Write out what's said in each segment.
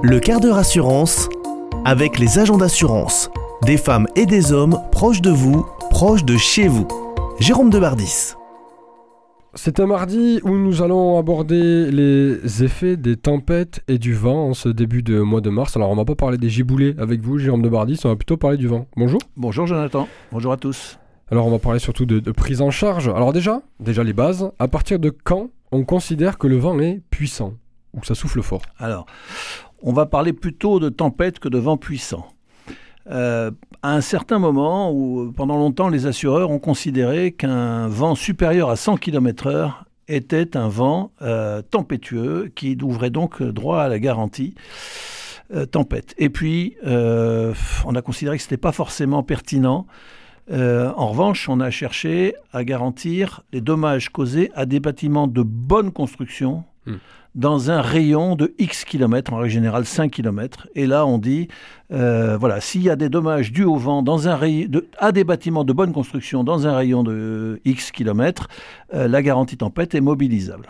Le quart d'heure assurance avec les agents d'assurance. Des femmes et des hommes proches de vous, proches de chez vous. Jérôme Debardis. C'est un mardi où nous allons aborder les effets des tempêtes et du vent en ce début de mois de mars. Alors on ne va pas parler des giboulées avec vous, Jérôme Debardis, on va plutôt parler du vent. Bonjour. Bonjour Jonathan, bonjour à tous. Alors on va parler surtout de prise en charge. Alors déjà les bases, à partir de quand on considère que le vent est puissant ou que ça souffle fort? Alors, on va parler plutôt de tempête que de vent puissant. À un certain moment, où pendant longtemps, les assureurs ont considéré qu'un vent supérieur à 100 km/h était un vent tempétueux qui ouvrait donc droit à la garantie tempête. Et puis, on a considéré que ce n'était pas forcément pertinent. En revanche, on a cherché à garantir les dommages causés à des bâtiments de bonne construction dans un rayon de X kilomètres, en règle générale 5 km. Et là, on dit, s'il y a des dommages dus au vent à des bâtiments de bonne construction dans un rayon de X kilomètres, la garantie tempête est mobilisable.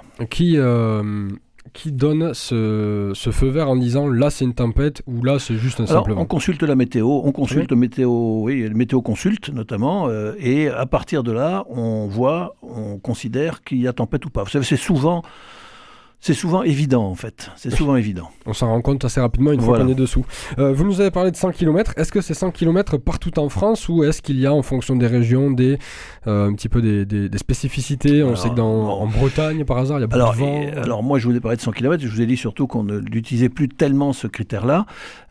Qui donne ce feu vert en disant là c'est une tempête ou là c'est juste un simple vent? On consulte la météo, le météo consulte notamment, et à partir de là, on considère qu'il y a tempête ou pas. Vous savez, c'est souvent évident en fait, évident. On s'en rend compte assez rapidement une fois qu'on est dessous. Vous nous avez parlé de 100 km, est-ce que c'est 100 km partout en France ou est-ce qu'il y a en fonction des régions un petit peu des spécificités? On sait que en Bretagne par hasard il y a beaucoup de vent. Alors moi je vous ai parlé de 100 km, je vous ai dit surtout qu'on n'utilisait plus tellement ce critère-là.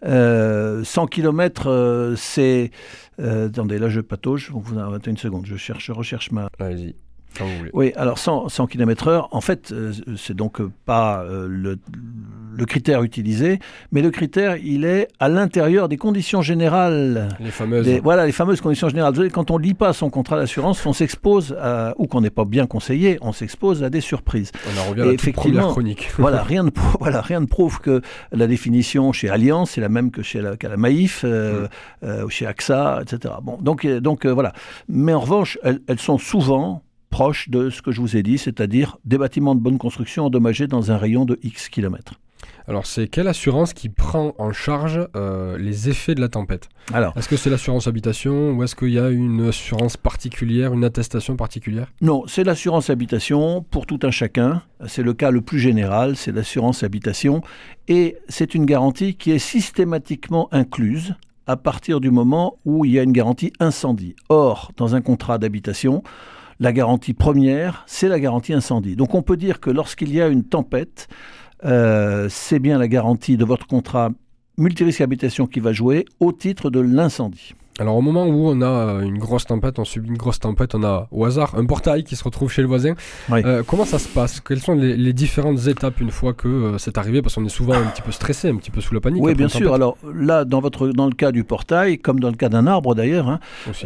100 km c'est... attendez, là je patauge, vous avez une seconde, je recherche ma... Allez-y. Oui, alors 100 km/h, en fait, c'est donc pas le critère utilisé, mais le critère, il est à l'intérieur des conditions générales. Les fameuses. Les fameuses conditions générales. Vous savez, quand on ne lit pas son contrat d'assurance, on s'expose ou qu'on n'est pas bien conseillé, on s'expose à des surprises. On en revient à la toute première chronique. Rien ne prouve que la définition chez Allianz, c'est la même que qu'à la Maïf, chez AXA, etc. Bon, donc voilà. Mais en revanche, elles sont souvent proche de ce que je vous ai dit, c'est-à-dire des bâtiments de bonne construction endommagés dans un rayon de X kilomètres. Alors, c'est quelle assurance qui prend en charge les effets de la tempête? Est-ce que c'est l'assurance habitation ou est-ce qu'il y a une assurance particulière, une attestation particulière? Non, c'est l'assurance habitation pour tout un chacun. C'est le cas le plus général, c'est l'assurance habitation. Et c'est une garantie qui est systématiquement incluse à partir du moment où il y a une garantie incendie. Or, dans un contrat d'habitation, la garantie première, c'est la garantie incendie. Donc on peut dire que lorsqu'il y a une tempête, c'est bien la garantie de votre contrat multirisque habitation qui va jouer au titre de l'incendie. Alors au moment où on a une grosse tempête, on subit une grosse tempête, on a au hasard un portail qui se retrouve chez le voisin. Oui. Comment ça se passe? Quelles sont les différentes étapes une fois que c'est arrivé? Parce qu'on est souvent un petit peu stressé, un petit peu sous la panique. Oui, bien sûr. Alors là, dans le cas du portail, comme dans le cas d'un arbre d'ailleurs,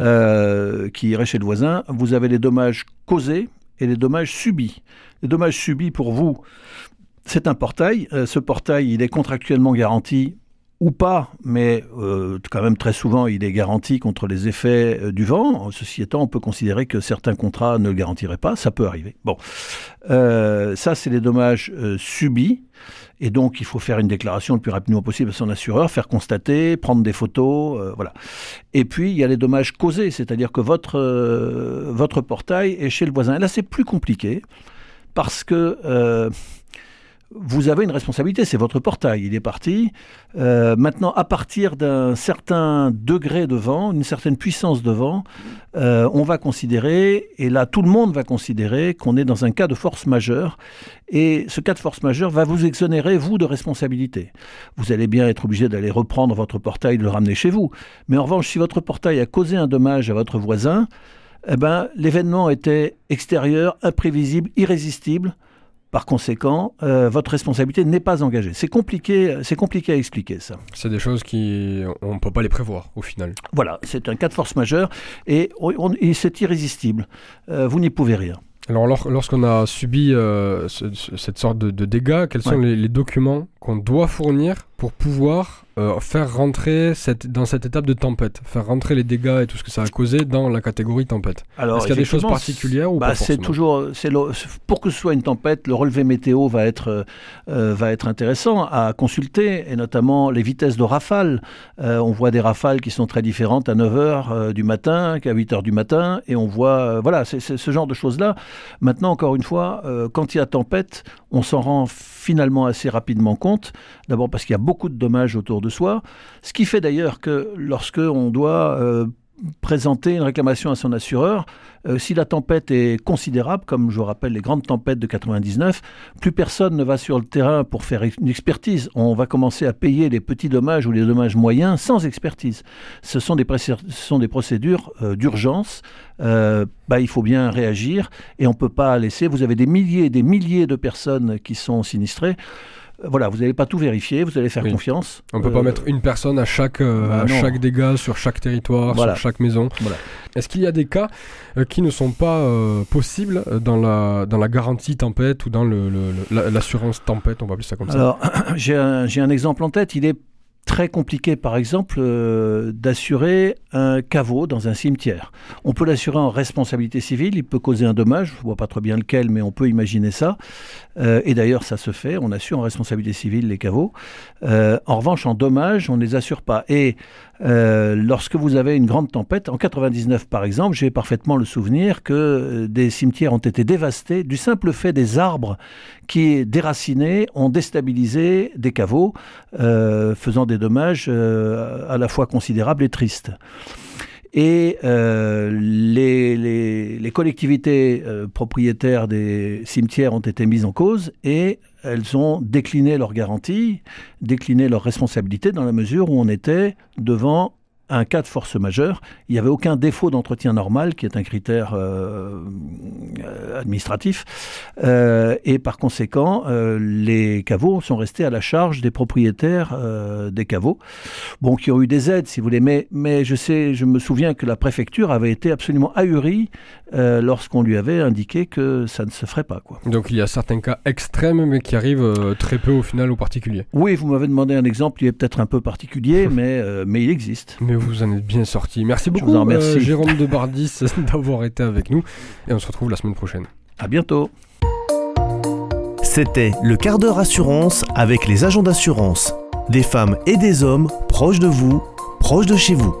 qui irait chez le voisin, vous avez les dommages causés et les dommages subis. Les dommages subis pour vous, c'est un portail. Ce portail, il est contractuellement garanti ou pas, mais quand même très souvent il est garanti contre les effets du vent. Ceci étant, on peut considérer que certains contrats ne le garantiraient pas, ça peut arriver. Bon, ça c'est les dommages subis, et donc il faut faire une déclaration le plus rapidement possible à son assureur, faire constater, prendre des photos, voilà. Et puis il y a les dommages causés, c'est-à-dire que votre portail est chez le voisin. Et là c'est plus compliqué, parce que... vous avez une responsabilité, c'est votre portail, il est parti. Maintenant, à partir d'un certain degré de vent, une certaine puissance de vent, on va considérer, et là tout le monde va considérer qu'on est dans un cas de force majeure, et ce cas de force majeure va vous exonérer, vous, de responsabilité. Vous allez bien être obligé d'aller reprendre votre portail, de le ramener chez vous. Mais en revanche, si votre portail a causé un dommage à votre voisin, l'événement était extérieur, imprévisible, irrésistible. Par conséquent, votre responsabilité n'est pas engagée. C'est compliqué à expliquer, ça. C'est des choses on ne peut pas les prévoir, au final. Voilà, c'est un cas de force majeure et c'est irrésistible. Vous n'y pouvez rien. Alors, lorsqu'on a subi cette sorte de dégâts, quels sont les documents qu'on doit fournir pour pouvoir faire rentrer dans cette étape de tempête, faire rentrer les dégâts et tout ce que ça a causé dans la catégorie tempête? Alors, est-ce qu'il y a des choses particulières ou pas forcément? Pour que ce soit une tempête, le relevé météo va être intéressant à consulter, et notamment les vitesses de rafale. On voit des rafales qui sont très différentes à 9h du matin qu'à 8h du matin, et on voit, c'est ce genre de choses-là. Maintenant, encore une fois, quand il y a tempête, on s'en rend finalement assez rapidement compte, d'abord parce qu'il y a beaucoup de dommages autour de soi, ce qui fait d'ailleurs que lorsque on doit présenter une réclamation à son assureur, si la tempête est considérable, comme je vous rappelle les grandes tempêtes de 99, plus personne ne va sur le terrain pour faire une expertise. On va commencer à payer les petits dommages ou les dommages moyens sans expertise. Ce sont des procédures d'urgence. Il faut bien réagir et on ne peut pas laisser. Vous avez des milliers et des milliers de personnes qui sont sinistrées. Voilà, vous n'allez pas tout vérifier, vous allez faire confiance. On ne peut pas mettre une personne à chaque dégât, sur chaque territoire, sur chaque maison. Voilà. Est-ce qu'il y a des cas qui ne sont pas possibles dans la garantie tempête ou dans l'assurance tempête, on va appeler ça comme ça? Alors, j'ai un exemple en tête. Il est très compliqué, par exemple, d'assurer un caveau dans un cimetière. On peut l'assurer en responsabilité civile, il peut causer un dommage, je ne vois pas très bien lequel, mais on peut imaginer ça. Et d'ailleurs, ça se fait, on assure en responsabilité civile les caveaux. En revanche, en dommage, on ne les assure pas. Et lorsque vous avez une grande tempête, en 99 par exemple, j'ai parfaitement le souvenir que des cimetières ont été dévastés du simple fait des arbres qui, déracinés, ont déstabilisé des caveaux, faisant des dommages à la fois considérables et tristes. Et les collectivités propriétaires des cimetières ont été mises en cause et elles ont décliné leurs garanties, décliné leurs responsabilités dans la mesure où on était devant un cas de force majeure. Il n'y avait aucun défaut d'entretien normal, qui est un critère administratif. Et par conséquent, les caveaux sont restés à la charge des propriétaires des caveaux, qui ont eu des aides, si vous voulez. Mais je me souviens que la préfecture avait été absolument ahurie lorsqu'on lui avait indiqué que ça ne se ferait pas, quoi. Donc il y a certains cas extrêmes, mais qui arrivent très peu au final aux particuliers. Oui, vous m'avez demandé un exemple, il est peut-être un peu particulier, mais il existe. Mais vous en êtes bien sorti. Merci beaucoup, Jérôme de Bardis, d'avoir été avec nous. Et on se retrouve la semaine prochaine. À bientôt. C'était le quart d'heure assurance avec les agents d'assurance. Des femmes et des hommes proches de vous, proches de chez vous.